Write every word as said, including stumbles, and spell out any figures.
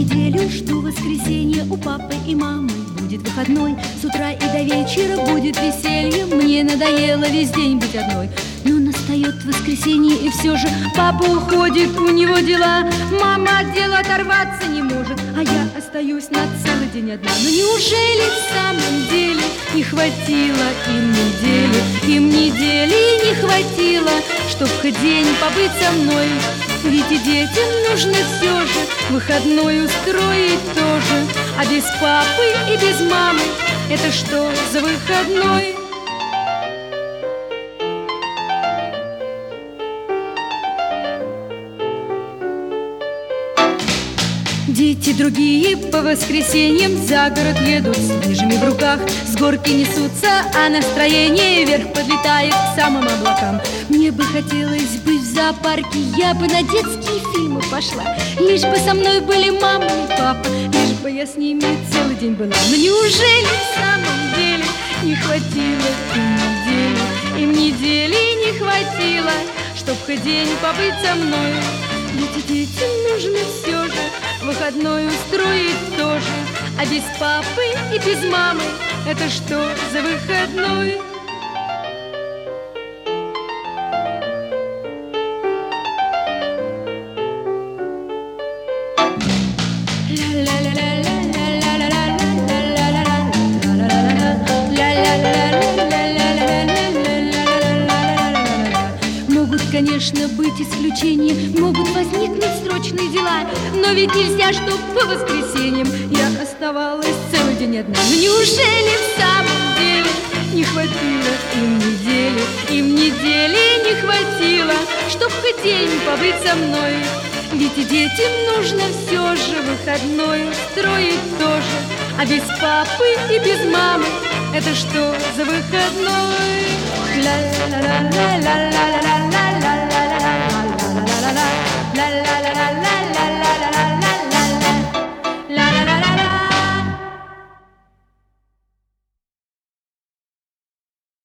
неделю жду воскресенья у папы и мамы. Будет выходной, с утра и до вечера будет веселье. Мне надоело весь день быть одной. Но настает воскресенье, и все же папа уходит, у него дела. Мама от дела оторваться не может, а я остаюсь на целый день одна. Но неужели в самом деле не хватило им недели? Им недели не хватило, чтоб хоть день побыть со мной. Ведь и детям нужно все же выходной устроить тоже. А без папы и без мамы это что за выходной? Дети другие по воскресеньям за город едут с лыжами в руках, с горки несутся, а настроение вверх подлетает к самым облакам. Мне бы хотелось быть в зоопарке, я бы на детские фильмы пошла, лишь бы со мной были мама и папа, лишь бы я с ними целый день была. Но неужели в самом деле не хватило им недели? Им недели не хватило, чтоб хоть день побыть со мной. Ведь и детям нужно все же выходной устроить тоже. А без папы и без мамы это что за выходной? Конечно, быть исключения, могут возникнуть срочные дела, но ведь нельзя, чтоб по воскресеньям я оставалась целый день одна. Но неужели в самом деле не хватило им недели? Им недели не хватило, чтоб хоть день побыть со мной. Ведь и детям нужно все же выходной устроить тоже. А без папы и без мамы это что за выходной? Ла-ла-ла-ла-ла-ла-ла.